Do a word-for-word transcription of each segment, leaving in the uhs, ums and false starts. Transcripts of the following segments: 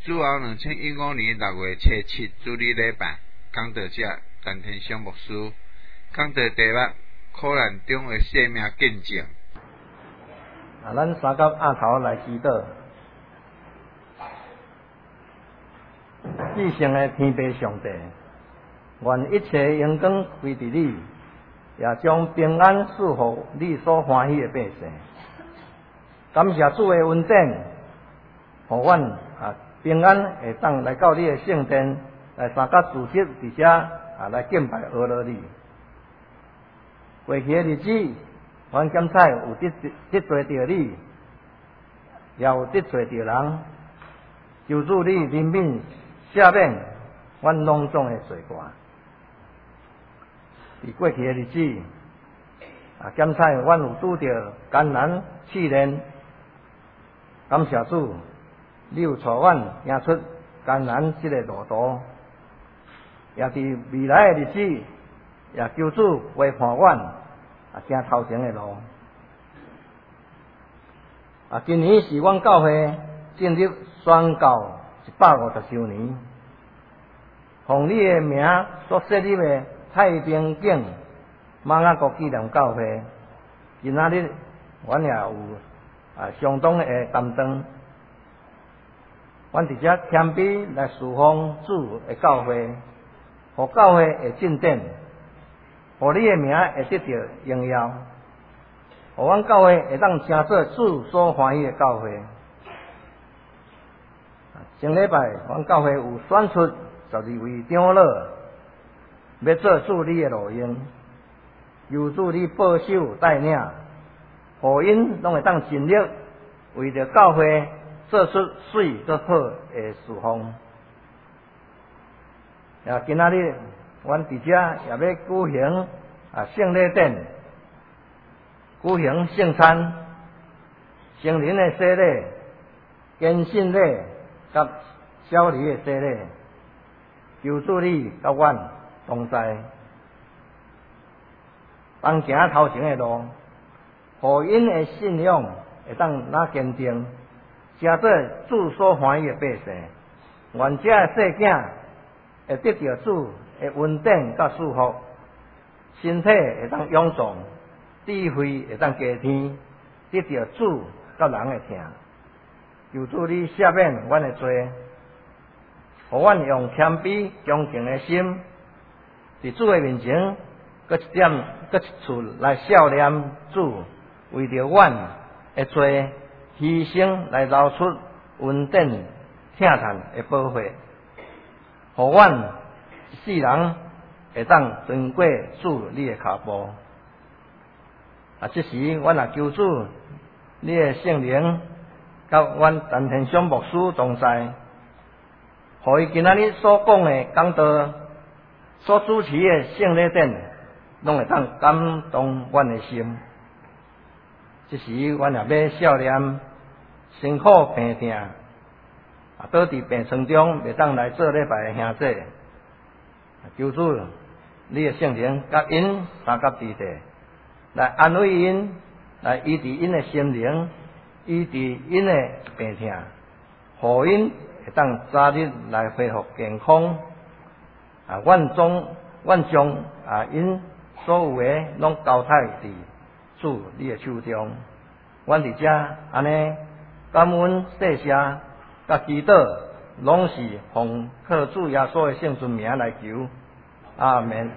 主后两千一五年六月初七主日礼拜，讲道者陈天祥牧师，讲道题目：苦难中的生命见证。 啊，咱三甲压头来祈祷。至圣的天父上帝，愿一切荣光归伫你，也将平安赐予你所欢喜的百姓。感谢主的恩典，互阮啊平安会当来到你的圣殿，来三甲组织伫遮啊来敬拜阿罗你。过去的日子，阮检彩有得得罪着你，也有得罪着人，求主你怜悯赦免阮拢总的罪过。伫过去的日子，啊检彩阮有拄着艰难试炼，感谢主，你有带阮行出艰难这个路途，也伫未来的日子，也求主陪伴阮啊行头前的路。啊，今年是阮教会建立宣教一百五十周年，奉你的名所设立的太平境马雅国纪念教会，今仔日阮也有啊相当的担当。阮伫遮谦卑来侍奉主的教会，互教会会进展，互你的名会得到荣耀，互阮教会会当成做主所欢喜的教会。上礼拜，阮教会有选出十二位长老，要做主你的路用，由主你保守带领，互因拢会当尽力为着教会做出水做好的事奉。啊，今仔日阮伫遮也要举行啊圣礼典，举行圣餐、圣灵的洗礼、坚信礼甲小礼的洗礼，求主你甲阮同在，当行头前的路，互因的信仰会当哪坚定，成做主所欢喜的百姓。愿这的细囝会得到主的恩典甲祝福，身体会当勇壮，智慧会当加添，得到主甲人的疼。求主你赦免阮的罪，互阮用谦卑恭敬的心，伫主的面前，搁一点搁一处来孝念主，为着阮的罪牺牲来流出恩典疼叹的宝血，互阮一世人会当尊过主你的脚步。啊，这时阮也求主你的圣灵甲阮陈天祥牧师同在，互伊今仔日所讲的讲道、所主持的圣礼典，拢会当感动阮的心。这时阮也要孝念辛苦病痛，啊，倒伫病床中袂当来做礼拜的兄弟，求主你的圣灵甲因三甲伫地，来安慰因，来医治因的心灵，医治因的病痛，互因会当早日来恢复健康。啊，阮总阮将啊因所有的拢交代伫主你的手中。阮伫遮安尼感恩谢谢甲祈祷，拢是奉靠主耶稣的圣尊名来求，阿门。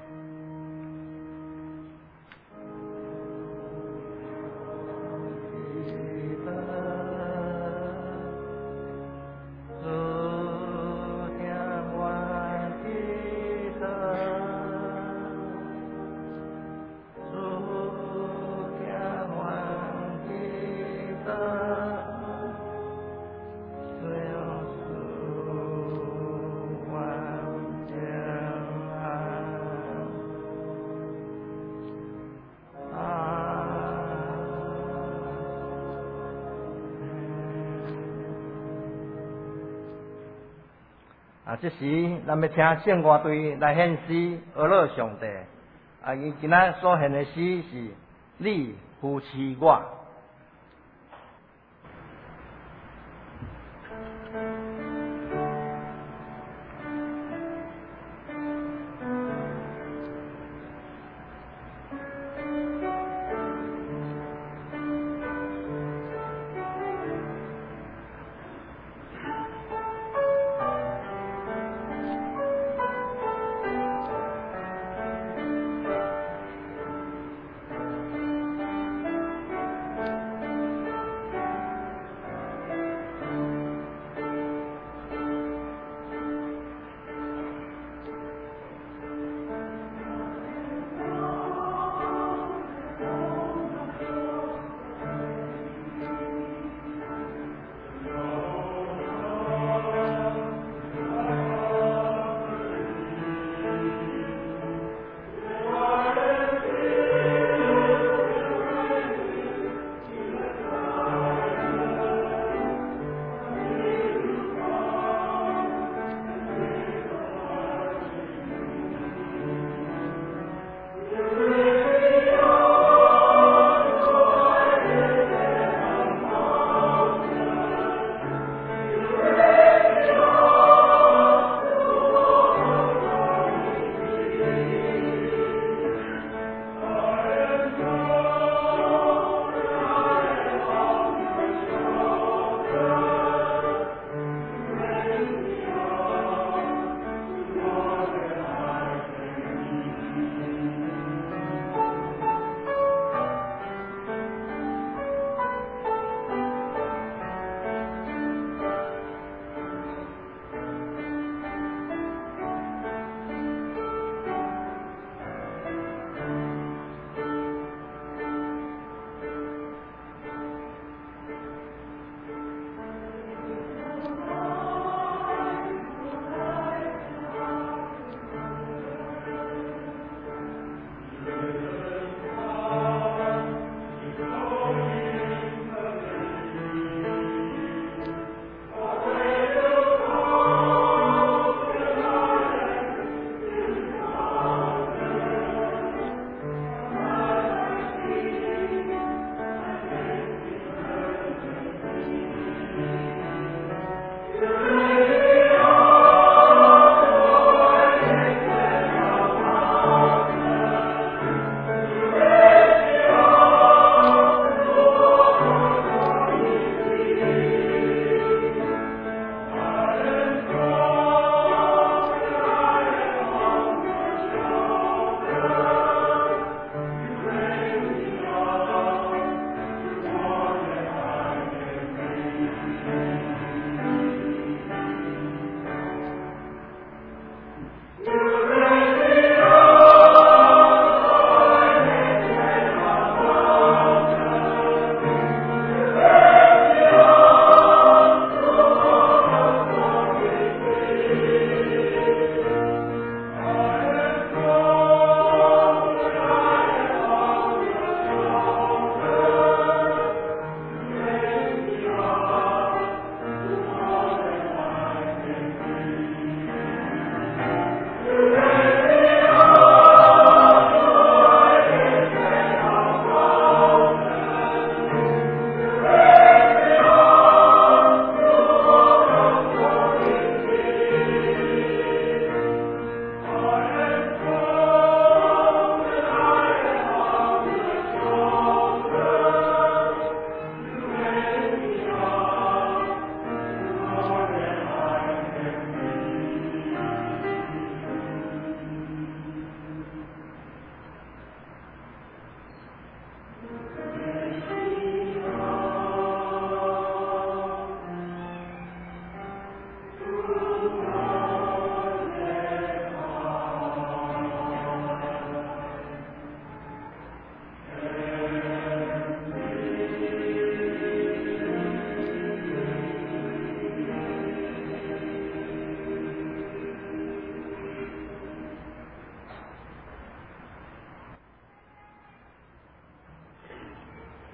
啊，这时咱要请圣乐队来献诗，阿乐上帝。啊，伊今仔所献的诗是你扶持我。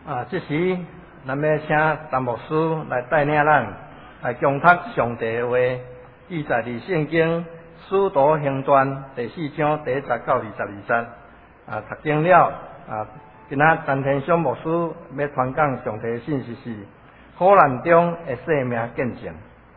啊，这时咱要请陈牧师来带领咱来共读上帝的话，记载伫圣经《使徒行传》第四章第一节到二十二节。啊，读经了啊，今仔陈天祥牧师要传讲上帝的信息是苦难中的生命见证。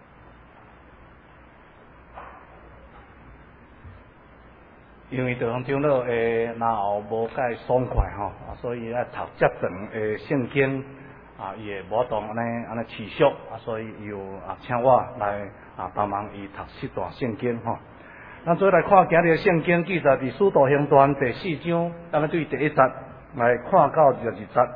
因为地方长老诶，然后无介爽快吼，啊，所以咧读遮长诶圣经啊，伊会无当安尼安尼持续啊，所以又啊请我来啊帮忙伊读四段圣经吼。咱做来看今日诶圣经记载伫《使徒行传》第四章，咱们对第一节来看到二十二节。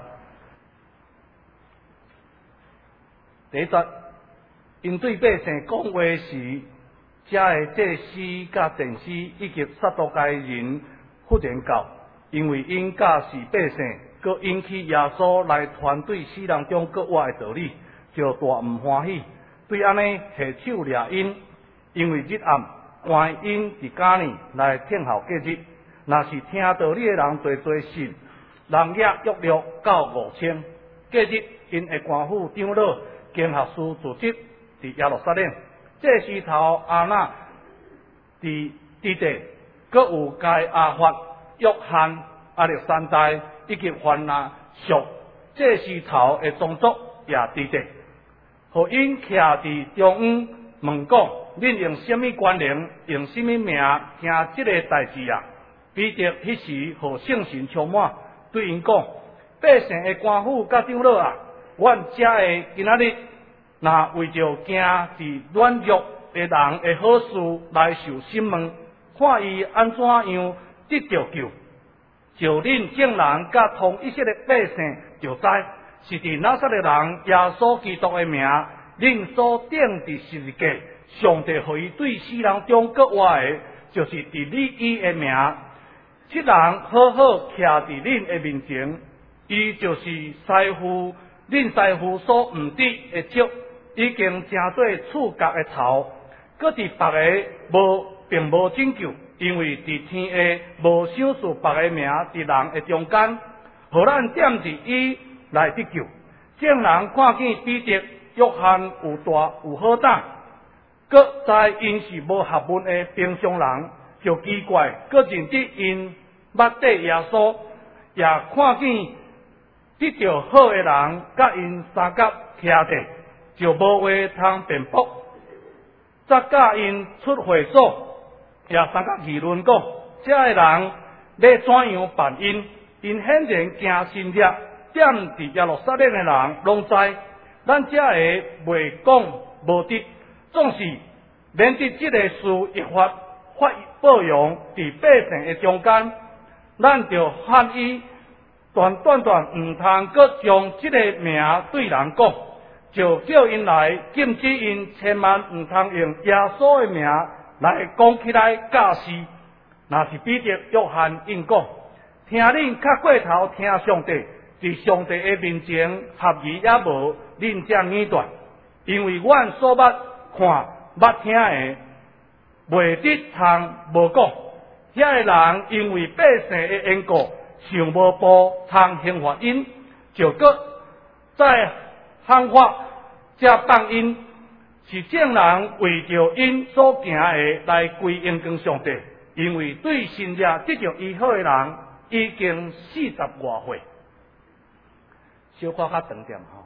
第一节，因对百姓讲话时。遮个祭司、甲祭司以及撒都该人忽然到，因为因假是百姓，佮引起耶稣来传对世人中各活的道理，就大毋欢喜，对安尼下手掠因，因为日暗关因伫家呢来听候过日，若是听道理的人多多信，人也约略到五千。过日因会官府长老、经学士组织伫耶路撒冷。这时头阿那伫伫地，阁有该阿法、约翰、亚历山大以及凡那属这时头的宗族也伫地，互因徛伫中央问讲：恁用什么官能，用什么名听这个代志啊？彼得迄时互圣神充满，对因讲：百姓的官府甲长老啊，阮遮的今仔日。若为着惊伫软弱的人的好事来受审问，看伊安怎样得着救，就恁众人甲同一些的百姓就知，是伫拿撒勒人耶稣基督的名，恁所定伫十字架，上帝互伊对世人中各活的，就是伫你伊的名，这人好好徛伫恁的面前，伊就是师傅，恁师傅所毋得的足。已经成做触角的头，搁伫别个无并无拯救，因为伫天下无想事别个名伫人的中间，互咱点伫伊来得救。众人看见彼得、约翰有大有好胆，搁知因是无学问的平常人，就奇怪，搁认得因捌底耶稣，也看见得着好的人，甲因三角徛地。就无话通辩驳，则甲因出会所，也三角议论讲，这个人要怎样办因？因显然惊心热，点伫耶路撒冷的人拢知，咱这个未讲无得，总是免得这个事一发发报扬伫百姓的中间，咱就喊伊断断断毋通阁将这个名对人讲。就叫因来禁止因，千万毋通用耶稣的名来讲起来假事。若是彼得、约翰应讲，听恁较过头听上帝，伫上帝的面前合意也无，恁才耳断。因为阮所捌看、捌听的，袂得通无讲。遐个人因为百姓的缘故，想无步通刑罚因，就搁在。方法才放因，是众人为着因所行的来归因跟上帝，因为对新约得着医好的人已经四十外岁。小可较长点吼。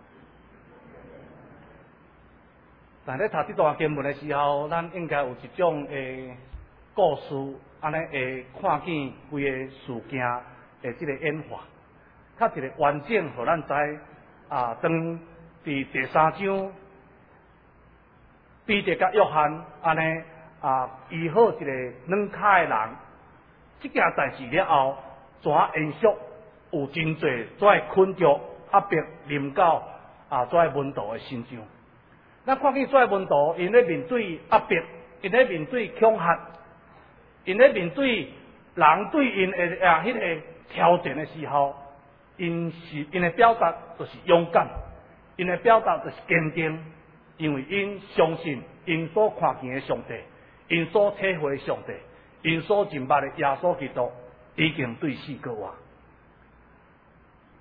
但咧读这段经文的时候，咱应该有一种诶故事，安尼会看见规个事件的这个演化，较一个完整，互咱知啊当。伫第三章，彼得甲约翰安尼啊医好一个软脚的人，这件代志了后，怎延续有真侪跩困着压迫临到啊跩门徒的身上。咱看见跩门徒，因咧面对压迫，因咧面对恐吓，因咧面对人对因的啊迄个挑战的时候，因是因的表达就是勇敢。因的表达就是坚定，因为因相信因所看见的上帝，因所体会的上帝，因所认捌的耶稣基督已经对死过活。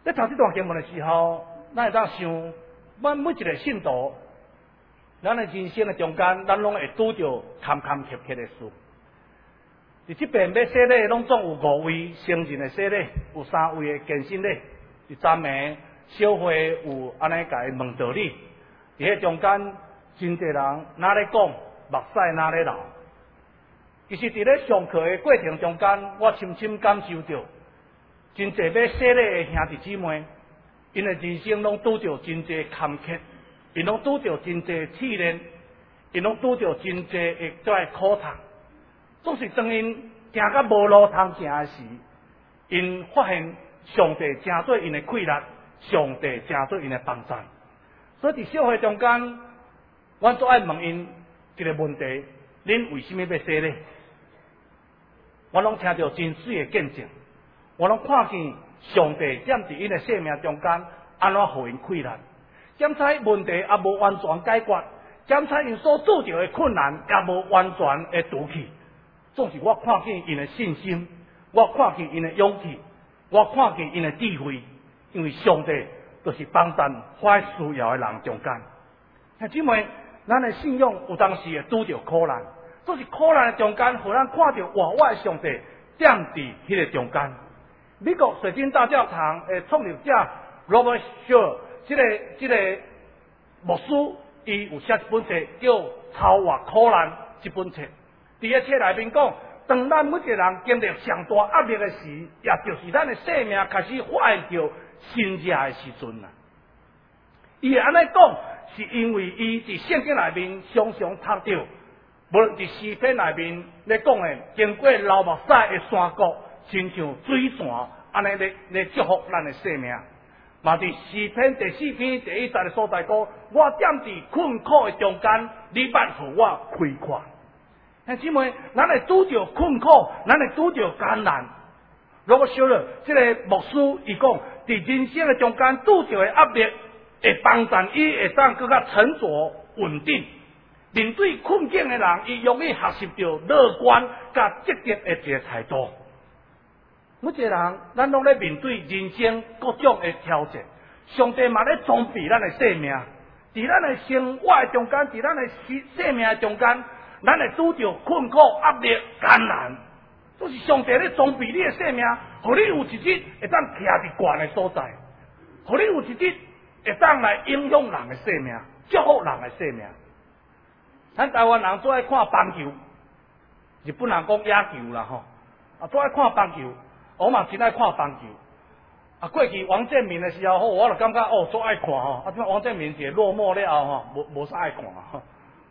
在读这段经文的时候，咱会当想，咱每一个信徒，咱的人生的中间，咱拢会拄着坎坎坷坷的事。伫这边要洗礼，拢总有五位成人的洗礼，有三位的健身礼，伫赞美小会有安尼甲伊问道理。伫迄中间，真侪人哪咧讲，目屎哪咧流。其实伫咧上课的过程中间，我深深感受到，真侪要洗礼的兄弟姊妹，因的人生拢拄着真侪坎坷，因拢拄着真侪试炼，因拢拄着真侪的在苦痛。总是当因行到无路通行的时，因发现上帝正做因的气力，上帝正做因的帮助。所以伫小会中间，我总爱问因一个问题：恁为什么要洗礼？我拢听到真水的见证，我拢看见上帝踮伫因的生命中间，安怎互因气力。检查问题也无完全解决，检查因所拄着的困难也无完全的除去。总是我看见因的信心，我看见因的勇气，我看见因的智慧，因为上帝就是帮助快需要的人中间。兄姊妹，咱的信仰有当时会拄着苦难，总是苦难的中间，互咱看到活我的上帝踮伫迄个中间。美国水晶大教堂的创立者 Robert Shaw， 这个这个牧师，伊有写一本册叫《超越苦难》这本册。伫个册内面讲，当咱每一个人经历上大压力的时，也就是咱的生命开始发现到新热的时阵啦。伊会安尼讲，是因为伊伫圣经内面常常读到，无论伫诗篇内面咧讲的，经过流目屎的山谷，亲像水泉安尼咧咧祝福咱的生命。嘛伫诗篇第四篇第一节的所在讲，我踮伫困苦的中间，你捌互我开阔。兄姊妹，咱会拄着困苦，咱会拄着艰难。如果说了，这个牧师伊讲，伫人生的中间拄着的压力，会帮助伊会当更加沉着稳定。面对困境的人，伊容易学习到乐观甲积极的一个态度。每一个人，咱拢咧面对人生各种的挑战，上帝嘛咧装备咱的生命，伫咱的生活的中间，伫咱的生命的中间。咱会拄着困苦、压力、艰难，都是上帝咧装备你的生命，互你有一日会当徛伫悬的所在，互你有一日会当来影响人的生命，祝福人的生命。咱台湾人最爱看棒球，日本人讲野球啦吼，啊最爱看棒球，我嘛真爱看棒球。啊，过去王建民的时候，我就感觉哦，最爱看吼，啊，怎王建民一落寞了后吼，无无啥爱看啊。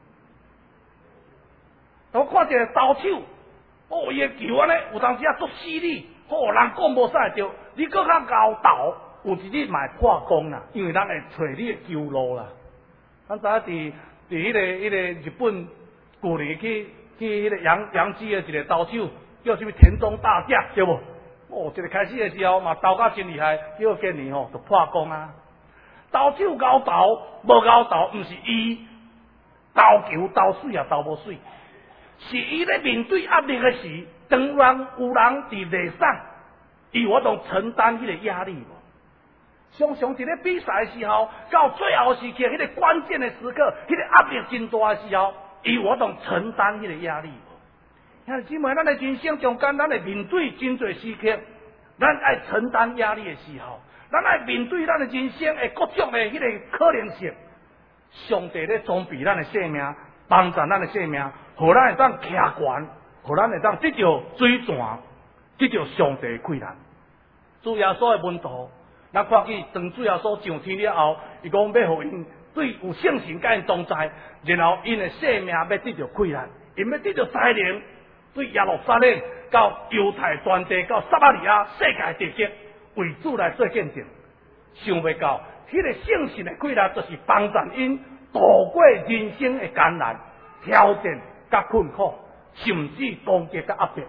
我看一个投手，哦，伊个球安尼，有当时啊足犀利，哦，人讲无啥会着，你搁较高投，有一日嘛会破功啦，因为咱会找你的球路啦。咱知影伫伫迄个迄个日本旧年去去迄个洋洋基的一个投手，叫什么田中大将，对无？哦，一个开始的时候嘛投甲真厉害，结果今年吼就破功啊。投手高投，无高投，毋是伊投球投水也投无水。是伊咧面对压力的时，当然有人伫内上，伊有当承担迄个压力无。常常伫咧比赛的时候，到最后时刻，迄个关键的时刻，迄个压力真大的时候，伊有当承担迄个压力无。兄弟姊妹，咱的人生中间，咱会面对真侪时刻，咱爱承担压力的时候，咱爱面对咱的人生的各种的迄个可能性。上帝咧装备咱的生命，帮助咱的生命。互咱会当徛悬，互咱会当得到水泉，得到上帝的气力。主耶稣的门徒，咱看见当主耶稣上天了后，伊讲要互因对有圣神甲因同在，然后因的生命要得到气力，因要得到才能，对耶路撒冷到犹太全地到撒玛利亚世界地极为主来做见证。想袂到，迄、那个圣神的气力，就是帮助因度过人生的艰难挑战。甲困苦，甚至攻击甲压迫，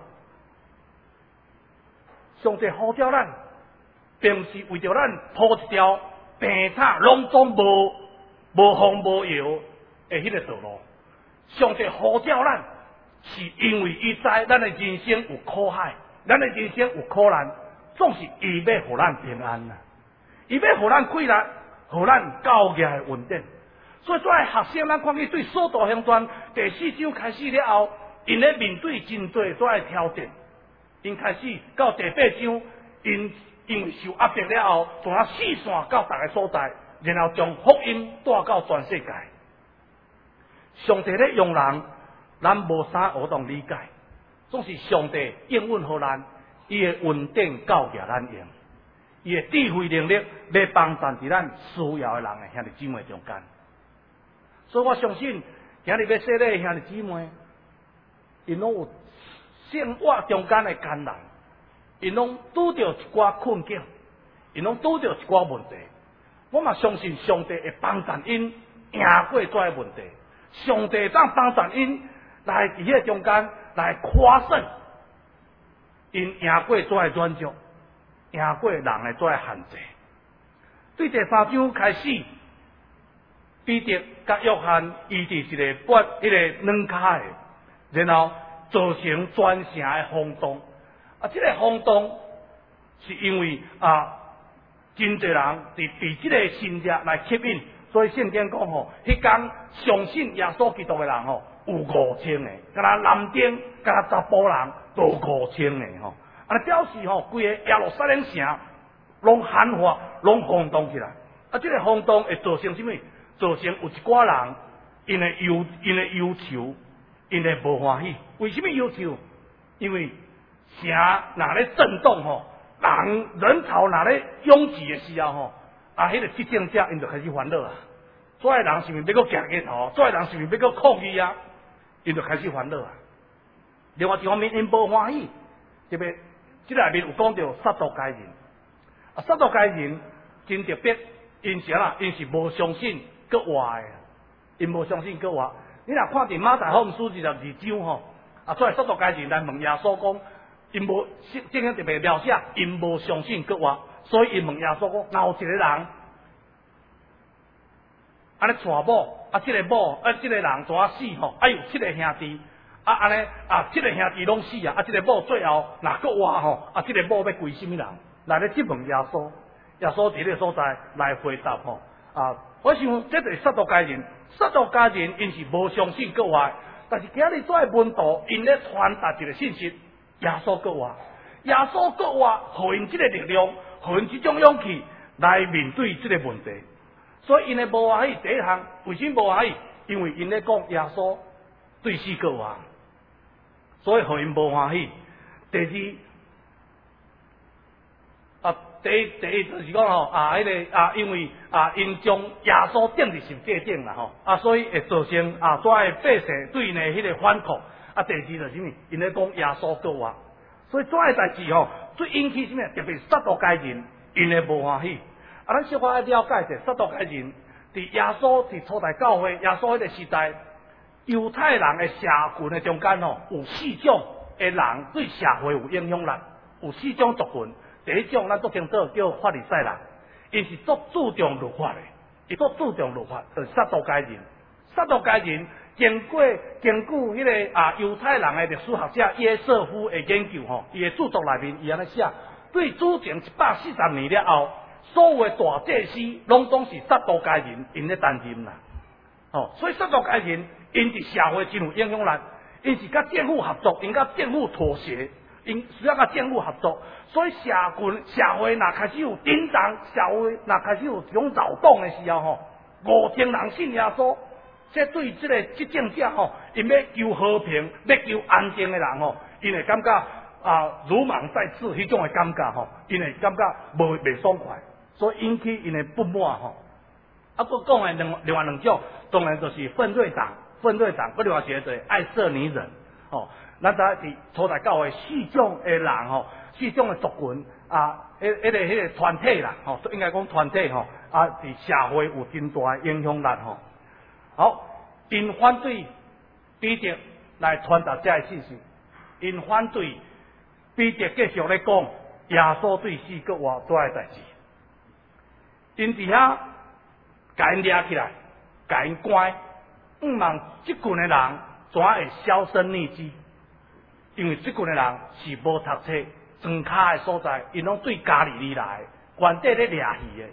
上帝呼召咱，并不是为着咱铺一条平坦、拢总无无风无摇的迄个道路。上帝呼召咱，是因为伊知咱的人生有苦海，咱的人生有苦难，总是伊要互咱平安啦。 伊要互咱规律，互咱教业的稳定。所以作为学生，咱看见对首都乡村第四章开始了后，因咧面对真多作为挑战。因开始到第八章，因因为受压迫了后，从啊四散到逐个所在，然后将福音带到全世界。上帝咧用人，咱无啥学当理解，总是上帝应允互咱，伊会稳定教育咱用，伊的智慧能力要帮助伫咱需要的人的兄弟姊妹中间。所以我相信，今日要说咧兄弟姊妹，因拢有生活中间的艰难，因拢拄着一寡困境，因拢拄着一寡问题。我嘛相信上帝会帮助因赢过这些问题，上帝当帮助因来伫迄中间来夸胜，因赢过这些软弱，赢过人的这些限制。对第三章开始。彼得甲约翰伊伫一个拔一个软脚的，然后造成全城的轰动。啊，这个轰动是因为啊，真侪人伫被这个新约来吸引，所以圣经讲吼，迄天相信耶稣基督的人吼有五千个，甲那男丁甲那查甫人都五千个吼。啊，表示吼规个耶路撒冷城拢喊话，拢轰动起来。啊，这个轰动会造成什么？造成有一寡人，因的忧，因的忧愁，因的无欢喜。为什么忧愁？因为城若咧震动吼，人人潮若咧拥挤的时候吼，啊，迄个执政者因就开始烦恼啊。所有人是毋是要搁行街头？所有人是毋是要搁抗议啊？因就开始烦恼啊。另外一方面，因无欢喜，特别即内面有讲到撒都该人，啊，撒都该人真特别，因啥啦？因是无相信。搁活的，因无相信搁活。你若看伫马太福音书二十二章吼，啊，出来撒都该人来问耶稣讲，因无圣经特别描写，因无相信搁活，所以因问耶稣讲，若有一个人，安尼娶某，啊，即、这个某，啊，即、这个人怎啊死吼？啊，有七个兄弟，啊，安尼啊，七个兄弟拢死啊，啊，即、这个某最后若搁活吼，啊，即、这个某要归什么人？来咧质问耶稣，耶稣伫个所在来回答吼，啊。我想，这就是撒都该人，撒都该人因是无相信搁活，但是今日做的门徒，因咧传达一个信息：耶稣搁活，耶稣搁活，互因这个力量，互因这种勇气来面对这个问题。所以因的无欢喜第一项，为什么无欢喜？因为因咧讲耶稣对死搁活，所以互因无欢喜。第二啊。第一，第一就是讲吼啊，迄、那个啊，因为啊，因将耶稣钉伫十字架顶啦吼，啊，所以会造成啊，所有百姓对因的迄个反抗。啊，第二就是什么？因咧讲耶稣搁活，所以这个代志吼，最引起什么？特别撒都该人，因的无欢喜。啊，咱小可爱了解者，撒都该人，伫耶稣伫初代教会，耶稣迄个时代，犹太人的社群的中间吼，有四种的人对社会有影响力，有四种族群。第一种咱都听到叫法利赛人，因是足注重律法的，伊足注重律法，就是撒都该人。撒都该人经过根据迄个啊犹太人的历史学者约瑟夫的研究吼，伊的著作内面伊安尼写，对主前一百四十年了后，所有的大祭司拢总是撒都该人因咧担任啦。哦，所以撒都该人因伫社会真有影响力，因是甲政府合作，因甲政府妥协。因需要甲政府合作，所以社群社会若开始有震动，社会若开始有这种扰动的时候吼，五千人信耶稣，这对这个执政者吼，因要求和平、要求安静的人吼，因会感觉啊如芒在刺，迄种的感觉吼，因会感觉无袂爽快，所以引起因的不满吼。啊，佫讲的另另外两种，当然就是奋锐党，奋锐党，佫另外一个就是爱色尼人，吼。咱知伫初代教会四种的人吼，四种的族群啊，迄、迄个、迄个团体啦，吼，应该讲团体吼，啊，伫社会有真大的影响力吼。好，因反对彼得来传达这个信息，因反对彼得继续咧讲耶稣对死搁活这个代志，因伫遐甲因抓起来，甲因关，毋望即群的人怎会销声匿迹。因为即群的人是无读册、庄卡的所在，因拢对加利利来，原底咧掠鱼的，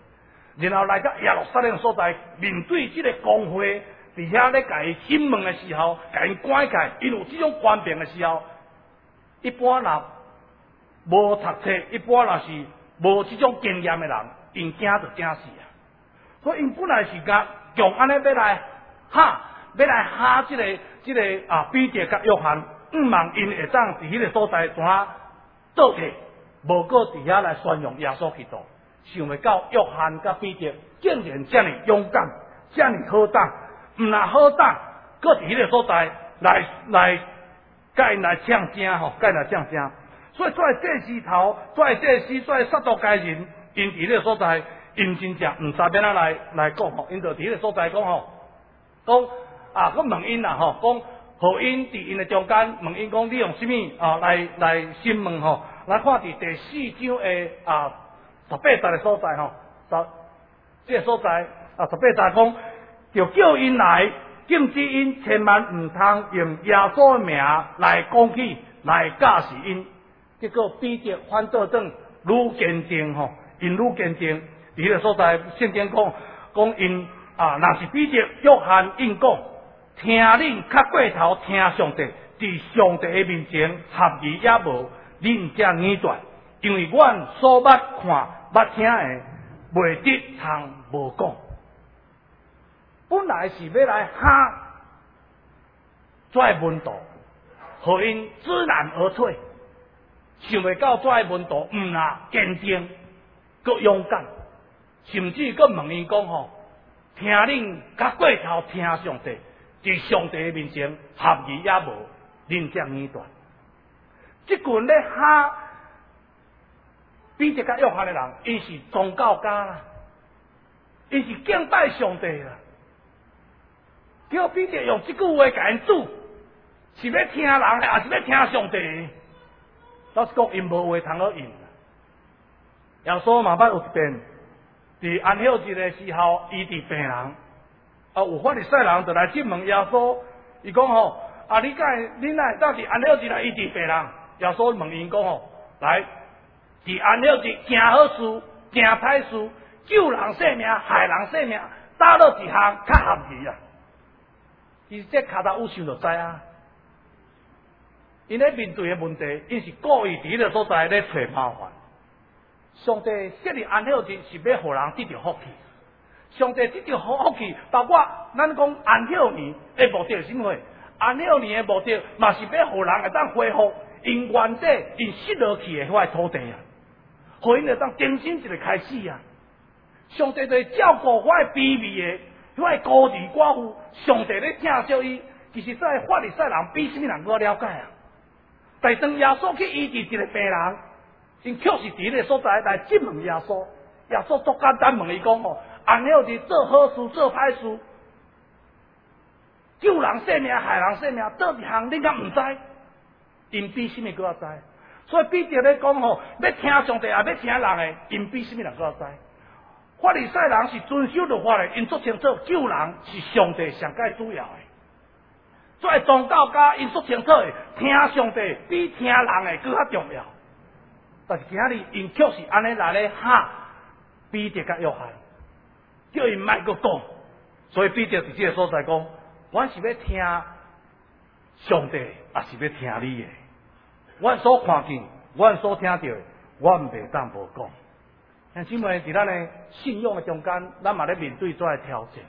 然后来到耶路撒冷所在，面对这个公会，伫遐咧甲伊审问的时候，甲伊关起来，因有这种官兵的时候，一般若无读册，一般若是无这种经验的人，因惊就惊死啊！所以因本来是甲用安尼要来哈，要来哈这个这个啊彼得甲约翰，毋望因会当伫迄个所在怎啊倒退，无过伫遐来宣扬耶稣基督。想袂到约翰甲彼得竟然这么勇敢，这么好胆，毋若好胆，搁伫迄个所在来来甲因来呛声吼，甲因来呛声。所以在这时头，在这时在撒都该人，因伫迄个所在，因真正毋知要哪来来讲吼，因就伫迄个所在讲吼，讲啊，佮问因啦吼，讲互因伫因的中间问因讲，你用什么啊来来审问吼？来看伫第四章的啊。十八节的所在吼，十这个所在啊，十八节讲，就叫因来，禁止因千万唔通用耶稣的名来讲起，来教示因。结果彼得反倒转，愈坚定吼，因愈坚定。伫迄个所在，圣经讲，讲因啊，若是彼得、约翰因讲，听恁较过头听上帝，伫上帝的面前合意也无，恁才耳断，因为阮所捌看。捌听的，袂得通无讲。本来是要来哈，跩门徒，互因知难而退。想袂到跩门徒毋若坚定，佮勇敢，甚至佮问因讲吼，听恁较过头听上帝，伫上帝的面前合意也无，恁才耳断。即群咧哈。彼得甲约翰的人，因是宗教家啦，因是敬拜上帝啦。叫彼得用这句话甲因主，是要听人的，还是要听上帝的？老实讲，因无话通好用。耶稣嘛捌有一遍，伫安休日的时候医治病人，啊有法利赛人就来质问耶稣，伊讲吼，啊你敢你哪会当伫安休日来医治病人？耶稣问因讲吼，来。伫安休日行好事，行歹事，救人性命，害人性命，打落一项较合宜啊！伊这骹头有想就知啊。因咧面对的问题，因是故意伫个所在咧找麻烦。上帝设立安休日是要互人得到福气，上帝得到福气，包括咱讲安休年的目的是什么？安休年的目的嘛是要互人会当恢复因原底因失落去的迄块土地啊。互因会当重新一个开始啊！上帝在照顾我的卑微的、我的孤儿寡妇，上帝咧疼惜伊。其实在法利赛人比什么人搁了解啊？但当耶稣去医治一个病人，因确实伫个所在来质问耶稣，耶稣足简单问伊讲吼：安休日做好事做歹事，救人性命害人性命，倒一项你敢毋知？因比什么搁知？所以彼得咧讲吼，要听上帝也要听人的，因比什么人搁知？法利赛人是遵守律法的，因足清楚救人是上帝上界主要的。作为宗教家，因足清楚的，听上帝比听人的搁较重要。但是今日因却是安尼来咧哈彼得甲约翰，叫因莫搁讲。所以彼得伫这个所在讲，我是要听上帝，也是要听你的。我所看见，我所听到的，我唔袂当无讲。兄姊妹，伫咱的信仰的中间，咱嘛咧面对这挑战。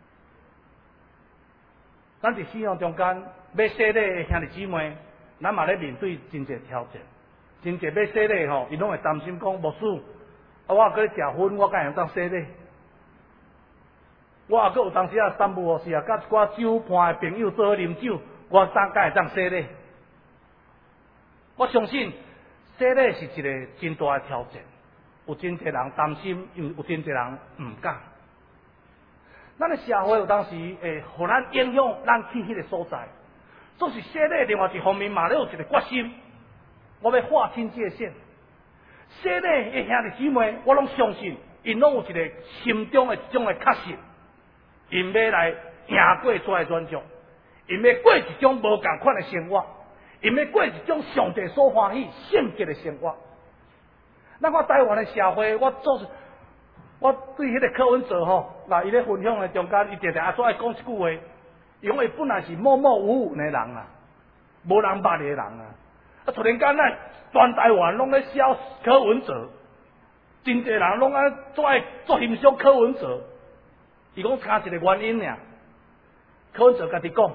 咱伫信仰中间要洗礼的兄弟姊妹，咱嘛咧面对真侪挑战。真侪要洗礼吼，伊拢会担心讲，牧师，啊，我搁咧食薰，我敢会当洗礼？我啊，搁有当时啊，三不五时啊，甲一寡酒伴的朋友做伙啉酒，我当敢会当洗礼？我相信洗礼是一个真大的挑战，有真侪人担心，有有真侪人唔敢。咱的社会有当时会互咱影响，咱去迄个所在。总是洗礼另外一方面嘛，咧有一个决心，我要划清界限。洗礼的兄弟姊妹，我拢相信，因拢有一个心中的一种的确信，因要来行过遮个转折，因要过一种无共款的生活。因要过一种上帝所欢喜、圣洁的生活。咱看台湾的社会，我做我对迄个柯文哲吼，那伊咧分享的中间，伊常常啊，所爱讲一句话，因为本来是默默无闻的人啊，无人捌的人啊，啊突然间咱全台湾拢咧笑柯文哲，真侪人拢啊做爱做欣赏柯文哲，伊讲差一个原因尔，柯文哲家己讲，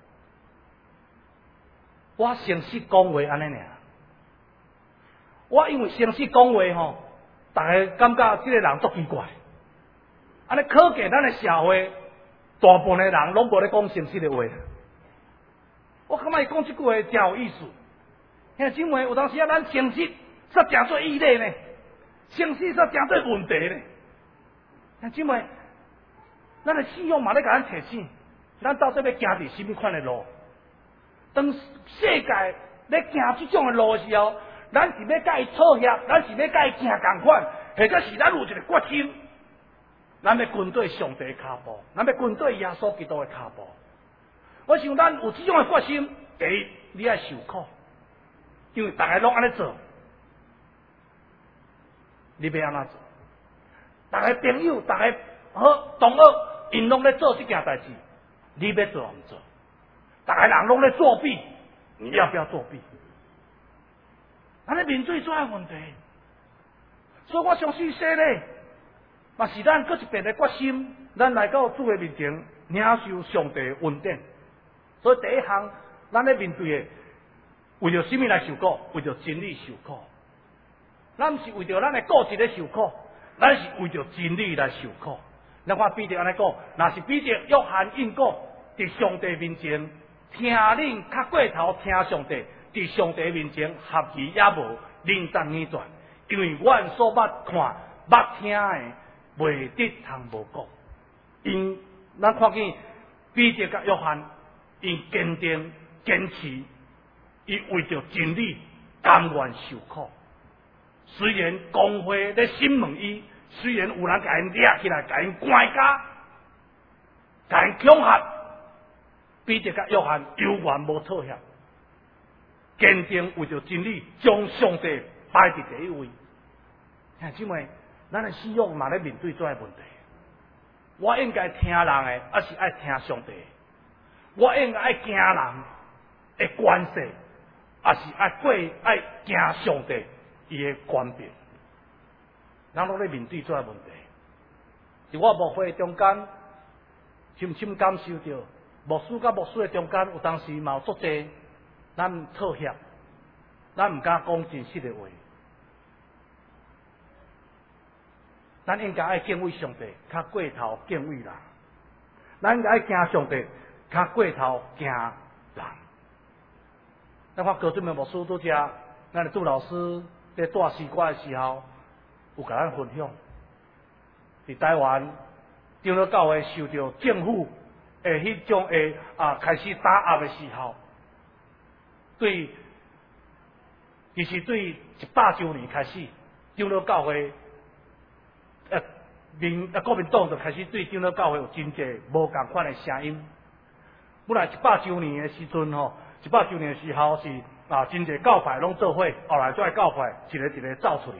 我诚实讲话安尼尔，我因为诚实讲话吼。大家感觉这个人足奇怪，安尼可见咱的社会大部分的人拢无咧讲诚实的话。我感觉伊讲这句话真有意思。兄姊妹，有当时啊，咱诚实煞诚做异类呢，诚实煞诚做问题呢。兄姊妹，咱的信仰嘛咧甲咱提醒，咱到底要行伫什么款的路？当世界咧行这种的路的时候。咱是要甲伊妥协，咱是要甲伊行共款，或者是咱有一个决心，咱要跟对上帝的脚步，咱要跟对耶稣基督的脚步。我想咱有这种的决心，第一，你爱受苦，因为大家拢安尼做，你要安怎做？大家朋友，大家好同学，因拢咧做这件代志，你要做唔做？大家人拢咧作弊，你要不要作弊？安尼面对这样问题，所以我相信说咧，嘛是咱搁一遍的决心，咱来到主的面前，领受上帝的恩典。所以第一项，咱咧面对的，为着什么来受苦？为着真理受苦。咱毋是为着咱的个人咧受苦，咱是为着真理来受苦。咱看彼得安尼讲，若是彼得约翰应讲，伫上帝面前，听恁较过头听上帝。伫上帝面前，合意也无零当耳转，因为阮所捌看、捌听的，袂得通无讲。因咱看见彼得甲约翰，因坚定坚持，伊为着真理，甘愿受苦。虽然公会咧审问伊，虽然有人甲因抓起来，甲因关家，甲因恐吓，彼得甲约翰犹原无妥协。坚定为着真理，将上帝摆伫第一位。兄姊妹，咱的信仰嘛咧面对这个问题。我应该听人的，还是爱听上帝的？我应该爱惊人的关系，还是爱过爱惊上帝伊的权柄？咱拢咧面对这个问题。伫我牧会中间，深深感受到牧师甲牧师的中间，有当时嘛有足侪。咱妥协，咱唔敢讲真实的话。咱应该爱敬畏上帝，较过头敬畏人。咱应该爱惊上帝，较过头惊人。咱看高中的牧师拄只，咱的杜老师在带诗歌的时候，有甲咱分享，伫台湾长老教会受到政府的迄种的啊开始打压的时候。对，其实对一百周年开始，长老教会，呃，民呃国民党就开始对长老教会有真侪无共款的声音。本来一百周年的时阵吼，一百周年的时候是啊，真侪教派拢做伙，后来再教派一个一个走出来。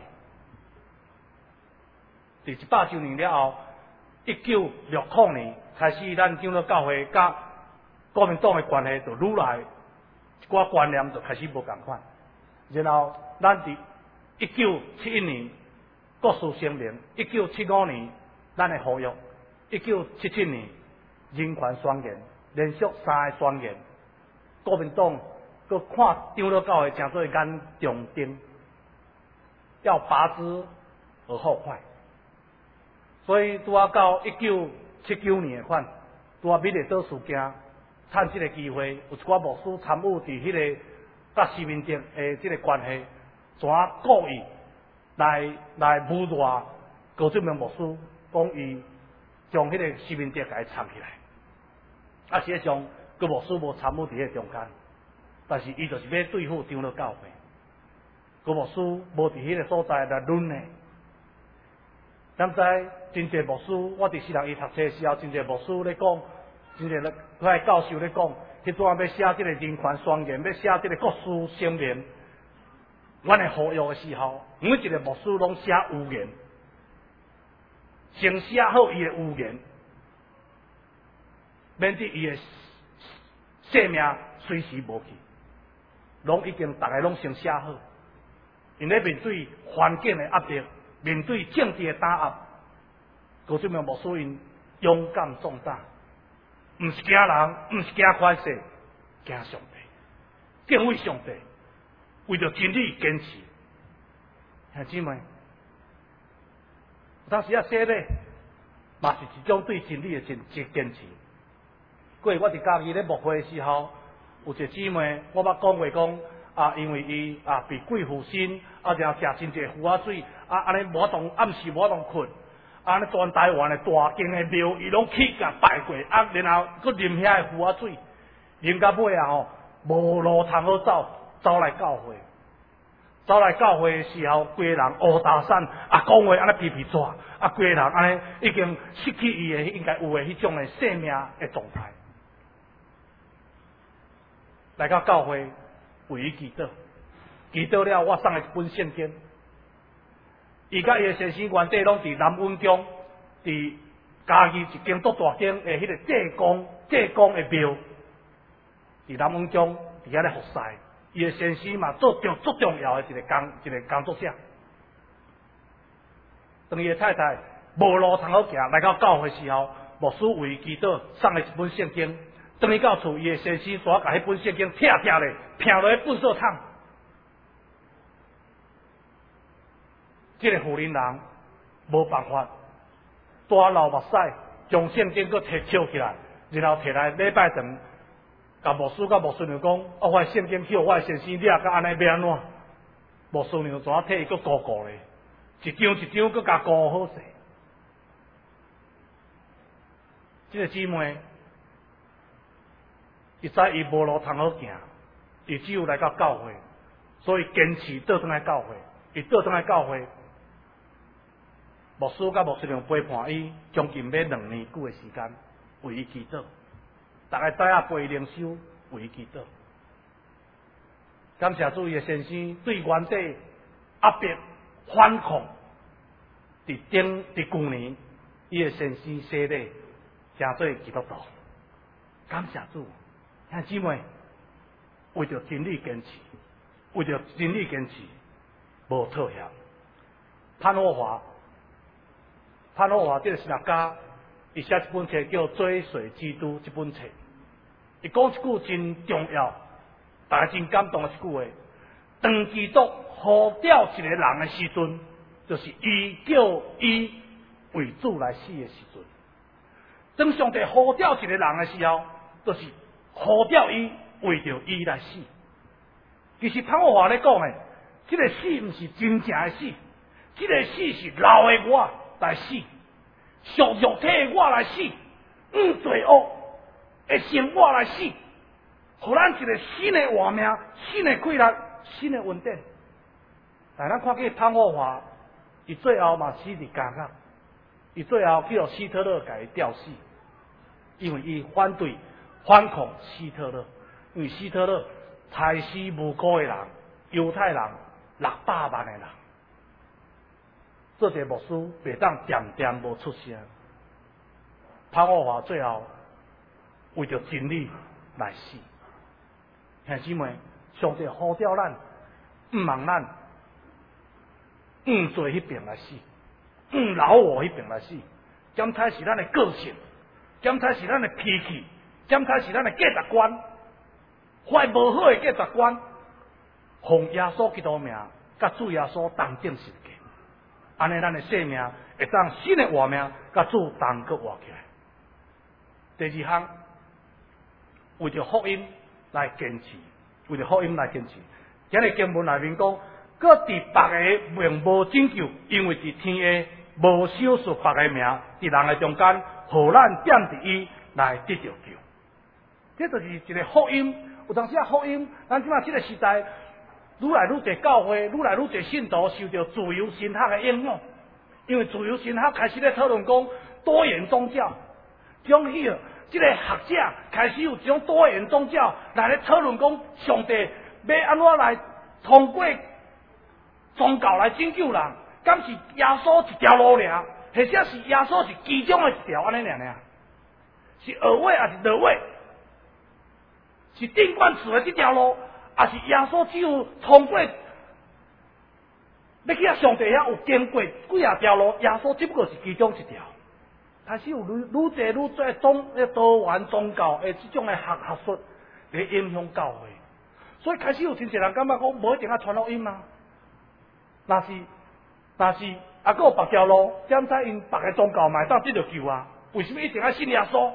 伫一百周年了后，一九六零年开始，咱长老教会甲国民党的关系就愈来。一寡观念就开始无共款，然后咱伫一九七一年国事声明，一九七五年咱的呼吁，一九七七年人权宣言，连续三个宣言，国民党佮看长老教会诚做眼中钉，要拔之而后快。所以拄啊到一九七九年的款，拄啊美丽岛事件。趁这个机会，有一寡牧师参与伫迄个甲施明德诶这个关系，怎故意来来侮辱高俊明牧师，讲伊将迄个施明德甲伊藏起来。啊，实际上个牧师无参与伫迄个中间，但是伊就是要对付长老教会。个牧师无伫迄个所在来论呢。咱知真侪牧师，我伫西人伊读册时候，真侪牧师咧讲。真侪咧，遐教授咧讲，迄阵要写这个人权宣言，要写这个国事声明，阮的呼吁的时候，每一个牧师拢写预言。 先写好伊的预言，免得伊的性命随时无去，拢已经大家拢先写好。因咧面对环境的压力，面对政治的打压，高水明牧师因勇敢壮大，毋是惊人，毋是惊快势，惊上帝，敬畏上帝，为着真理坚持。兄姊妹，有当时啊，说咧，嘛是一种对真理的坚坚坚持。过我伫家己咧牧会的时候，有一个姊妹，我捌讲过讲啊，因为伊啊被鬼附身，啊然后食真济符仔水，啊安尼无当暗时无当困，安尼全台湾的大间的庙，伊拢去甲拜过，啊然后佮啉遐的符仔水，啉到尾啊吼，无路通好走，走来教会。走来教会的时候，规个人乌打散，啊，讲话安尼皮皮拽，啊，规个人安尼已经失去伊的应该有的迄种的生命的状态。来到教会为伊祈祷，祈祷了，我送了一本圣经。伊甲伊的先生原底拢伫南温宫，伫家己一间足大间的迄个济公济公的庙，伫南温宫伫遐咧服侍。伊的先生嘛，做重足重要的一个工一个工作者。当伊的太太无路通好行，来到教会时候，牧师为伊祈祷，送了一本圣经。当伊到厝，伊的先生煞甲迄本圣经拆拆咧，拼落去粪扫桶。这个妇人人无办法，大流目屎，将圣经搁摕捡起来，然后摕来礼拜堂。甲牧师甲牧师娘讲，啊，我圣经去，我先生掠甲安尼要安怎？牧师娘怎啊替伊搁顾顾咧？一张一张搁甲顾好势。这个姊妹，伊知伊无路通好行，伊只有来到教会，所以坚持倒转来教会。伊倒转来教会，牧师甲牧师娘陪伴伊，将近要两年久的时间，为伊祈祷。大家知影陪灵修为伊祈祷，感谢主，伊的先生对原地压迫反抗，伫顶伫旧年，伊的先生洗礼，成做基督徒。感谢主，兄姊妹，为着真理坚持，为着真理坚持，无妥协。潘霍华，潘霍华这个神学家。伊写一本册叫《追随基督》，这本册，伊讲一句真重要，大家真感动的一句话：当基督呼召一个人的时阵，就是伊叫伊为主来死的时阵；当上帝呼召一个人的时候，就是呼召伊为着伊来死。其实潘霍华咧讲的，这个死毋是真正的死，这个死是老的我来死。属肉体的我来死，嗯，罪恶的生我来死，互咱一个新的活命、新的规律、新的稳定。但咱看见潘霍华，伊最后嘛死伫监狱，伊最后去互希特勒甲伊吊死，因为伊反对反抗希特勒，因为希特勒杀死无辜的人，犹太人六百万的人。做一个牧师，袂当点点无出声。潘霍华最后为着真理来死。兄姊妹，上帝呼召咱，毋望咱毋做迄边来死，毋老我迄边来死。检讨是咱的个性，检讨是咱的脾气，检讨是咱的价值观，坏无好的价值观，奉耶稣基督名，甲主耶稣同定世界。安尼，咱的生命会当新的活命，甲主同个活起来。第二项，为着福音来坚持，为着福音来坚持。今日经文内面讲，各伫别个名无拯救，因为伫天下无少数别个名，伫人的中间，互咱点伫伊来得着救。这就是一个福音。有当时啊，福音，咱即马这个时代。愈来愈侪教会，愈来愈侪信徒受到自由神学的影响，因为自由神学开始咧讨论讲多元宗教，种许这个学者开始有一种多元宗教来咧讨论讲上帝要安怎来通过宗教来拯救人，敢是耶稣一条路尔？ 或者是耶稣是其中的一条安尼尔尔，是下尾还是落尾？是顶管厝的这条路，还是耶稣只有通过？要去啊上帝遐有经过几啊条路，耶稣只不过是其中一条。开始有愈愈侪愈侪宗诶多元宗教诶即种诶学学术来影响教会，所以开始有真侪人感觉讲无一定要传福音啊。若是若是啊，佫有别条路，点知因别个宗教嘛会当得到救啊？为什么一定要信耶稣？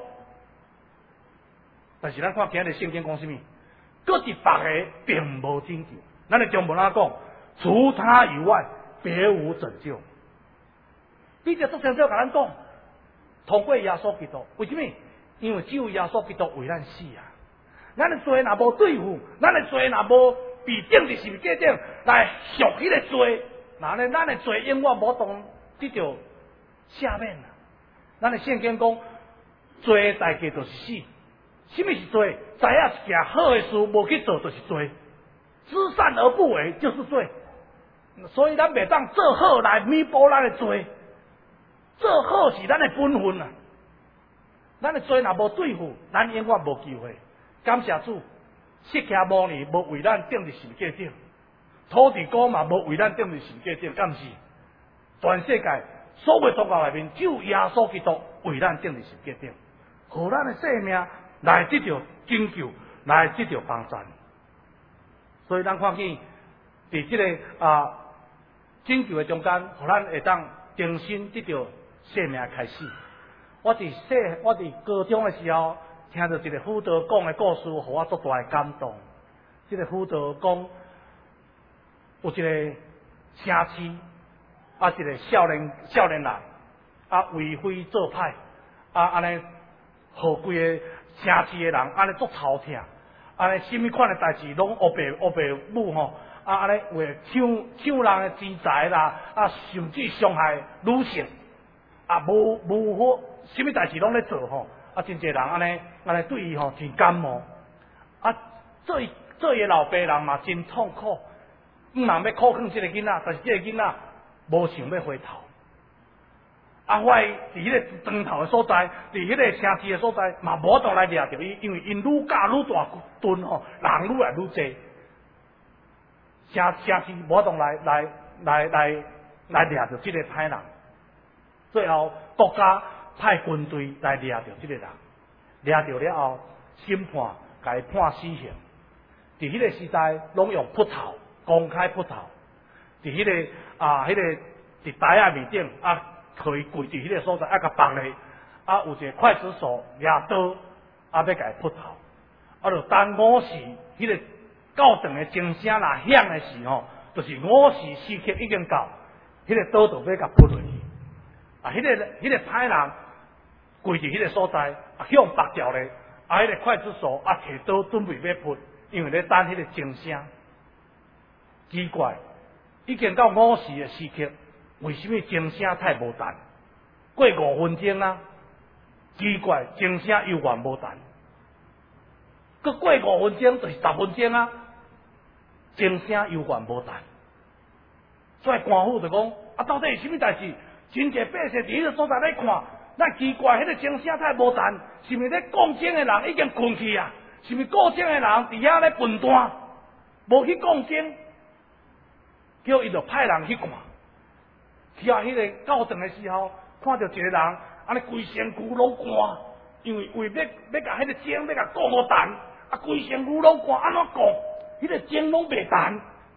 但是咱看今日圣经讲什么？各是别个并无拯救。咱的中文啊讲，除他以外，别无拯救。你就做成少甲咱讲，通过耶稣基督，为什么？因为只有耶稣基督为咱死啊！咱的罪若无对付，咱的罪若无被钉伫十字架顶来赎迄个罪，那呢，咱的罪永远无当得到赦免啊！咱的圣经讲，罪的代价就是死。什么是罪？知影一件好的事无去做就是罪，知善而不为就是罪。所以咱袂当做好来弥补咱的罪，做好是咱的本分啊！咱的罪若无对付，咱永远无机会。感谢主，释迦牟尼无为咱钉伫十字架顶，土地公嘛无为咱钉伫十字架顶，敢是？全世界所有宗教内面，只有耶稣基督为咱钉伫十字架顶，互咱的生命来得到拯救，来得到帮助。所以咱看见，伫即个啊拯救的中间，互咱会当重新得到生命的开始。我伫细，我伫高中的时候，听到一个辅导讲的故事，互我足大的感动。这个辅导讲，有一个城市，啊，一个少年少年人，啊，为非作歹，啊，安尼，互规个城市的人安尼足头疼，安尼什么款的代志拢黑白黑白母吼，啊，安尼为抢抢人的钱财啦，啊，甚至伤害女性，啊，无无好。什么代志拢咧做吼，啊，真侪人安尼安尼对伊吼真感冒，啊，做伊做伊的老爸人嘛真痛苦，毋人要苦劝即个囡仔，但是即个囡仔无想要回头，啊，我伫迄个长头的所在，伫迄个城市的所在，嘛无当来掠着伊，因为因愈教愈大顿吼，人愈来愈济，城城市无当来来来来来掠着即个歹人，最后国家派军队来掠着这个人，掠着了后，审判，甲伊判死刑。伫迄个时代，拢用扑头，公开扑头。伫迄、那个啊，迄、那个伫台仔面顶啊，可以跪伫迄个所在，啊，甲绑咧，啊，有一个刽子手拿刀，啊，要甲伊扑头。啊，就当午时，迄、那个较长的钟声若响的时候，就是午时时刻已經到，迄、那個刀就要甲扑落去。啊，迄、那个迄、那个歹人。跪伫迄个所在，啊向北调咧，啊迄个刽子手啊摕刀准备要扑，因为咧等迄个钟声。奇怪，已经到午时的时刻，为什么钟声太无弹？过五分钟啊！奇怪，钟声犹原无弹。佮过五分鐘就是十分鐘啊，鐘聲猶原無彈。所以官府就講：啊，到底是什麼代志？真濟百姓伫迄個所在咧看，咱奇怪，迄、那個鐘聲太無彈，是毋是咧講經的人已經困去啊？是毋是講經的人伫遐咧笨蛋，無去講經？叫伊就派人去看。去啊，迄個較長的時候，看到一個人，安尼規身軀攏乾，因為為要要甲迄個鐘要甲講好彈。啊！规身躯拢寒，安怎讲？迄、那個鐘攏袂彈。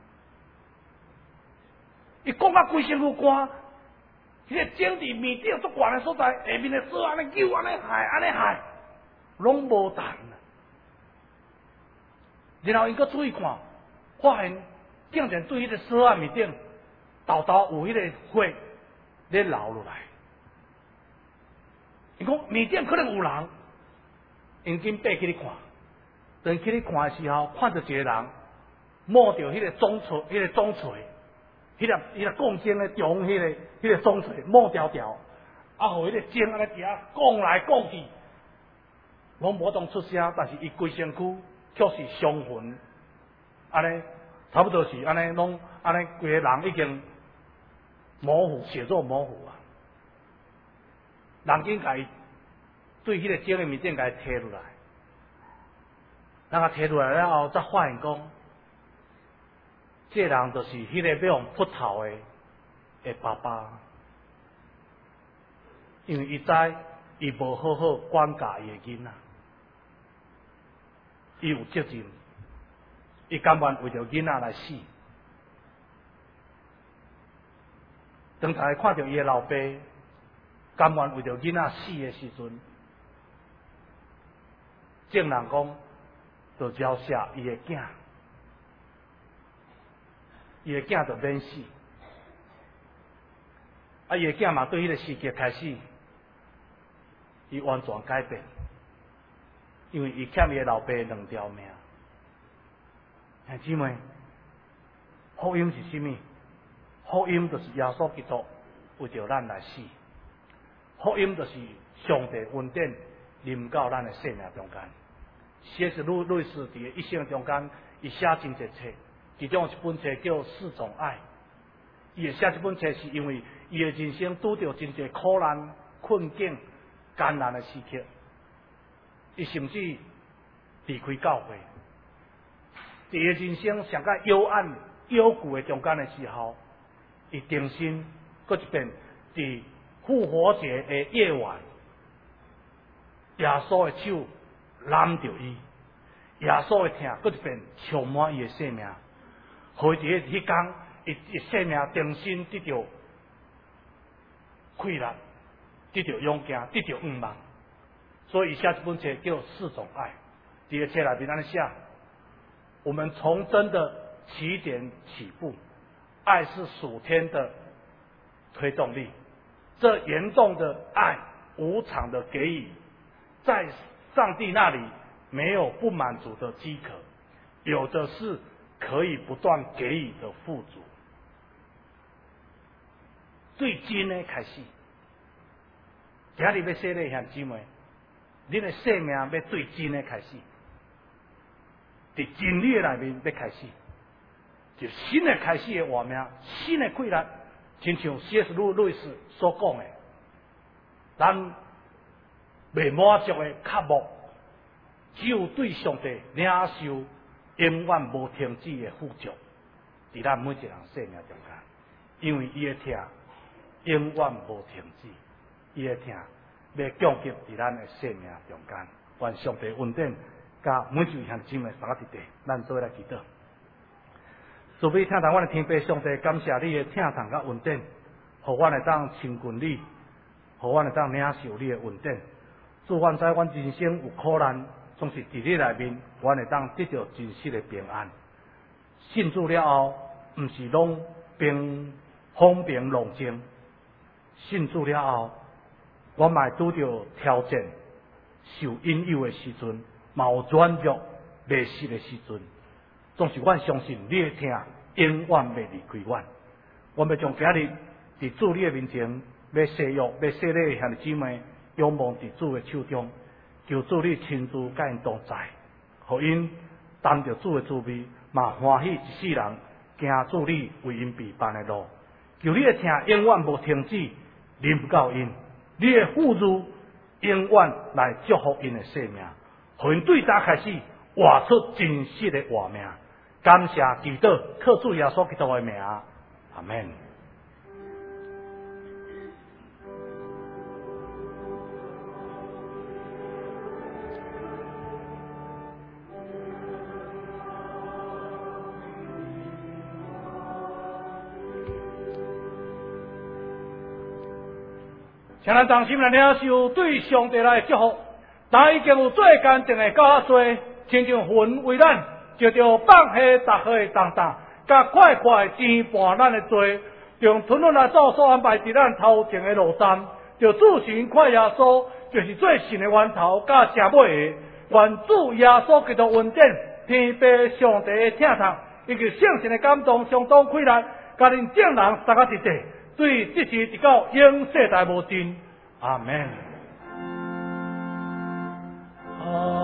伊講啊，规身軀寒，迄、那個鐘佇面頂足懸的所在，下面的水安尼扭，安尼害，安尼害，攏無彈。然後伊閣注意看，發現竟然對迄個水啊面頂，豆豆有迄個火咧流落來。伊講面頂可能有人，因緊爬起去看。等去你看的时候，看到一个人摸着迄个钟锤，迄、那个钟锤，迄、那个迄、那个钢筋咧，中迄、那个迄、那个钟锤摸条条，啊，互迄个钟安尼伫遐讲来讲去，拢无当出声，但是伊规身躯却是伤痕，安尼差不多是安尼，拢安尼规个人已经模糊，血肉模糊啊。 人紧甲伊对迄个井的面顶甲伊摕落来，人甲摕落来了后，才发现讲，这个人就是迄个要用扑头的的爸爸，因为伊知伊无好好管教伊的囡仔，伊有责任，伊甘愿为着囡仔来死。当大家看到伊的老爸甘愿为着囡仔死的时阵，证人讲，就饶赦伊的囝，伊的囝就免死。啊，伊的囝嘛对迄个世界开始，伊完全改变，因为伊欠伊的老爸两条命。兄姊妹，福音是什么？福音就是耶稣基督为着咱来死，福音就是上帝恩典临到咱的生命中间。C S 路路斯伫一生中间，伊写真侪册，其中有一本册叫《四种爱》。伊会写这本册，是因为伊的人生拄着真侪苦难、困境、艰难的时刻，伊甚至离开教会。伫伊人生上较幽暗、幽谷的中间的时候，伊重新搁一遍伫复活节的夜晚，耶稣的手揽着伊，耶稣的疼搁一遍充满伊的生命，互伊伫迄天，伊伊生命重新得到快乐，得到勇敢，得到愿望。所以伊写这本册叫《四种爱》，伫个册内面安尼写。我们从真的起点起步，爱是属天的推动力。这严重的爱，无偿的给予，在上帝那里没有不满足的饥渴，有的是可以不断给予的富足。最真的开始，今日要说咧，兄姊妹，恁的生命要最真的开始。伫真理的内面要开始，就新的开始的画面，新的快乐，亲像 C S 路路斯所讲的，咱未满足的渴慕，只有对上帝领受永远无停止的富足，伫咱每一个人生命中间，因为伊的疼永远无停止，伊的疼要降级伫咱的生命中间，愿上帝恩典。甲每一位兄姊妹三个伫地，咱做来祈祷。慈悲听从阮的天父上帝，感谢你的听从甲恩典，互阮会当亲近你，互阮会当领受你的恩典。祝愿在阮人生有苦难，总是伫你内面，阮会当得到真实的平安。信主了后，毋是拢平风平浪静。信主了后，我嘛会拄着挑战、受引诱的时阵。嘛有软弱迷失的时阵，总是阮相信你的疼永远袂离开阮。阮要将今日伫主你的面前，要誓约、要洗礼的兄弟姊妹，仰望伫主的手中，求主你亲自甲因同在，互因担着主的滋味，嘛欢喜一世人行主你为因备办的路。求你的疼永远无停止，临到因，你的富足永远来祝福因的生命。互因对咱开始活出真实的活命，感谢祈祷，靠主耶稣基督的名，阿门。请咱同心来领受对上帝来的祝福。咱已经有最坚定的教唆，亲像云为咱就着放下逐项的重担，甲快快填满咱的罪，用吞吞来做所安排伫咱头前的路站，就自行看耶稣，就是最神的源头，甲城尾的，愿主耶稣基督恩典，天父上帝的疼痛，以及圣神的感动，相当快乐，甲恁众人三个一地，对这是直到永世代无尽，阿门。啊。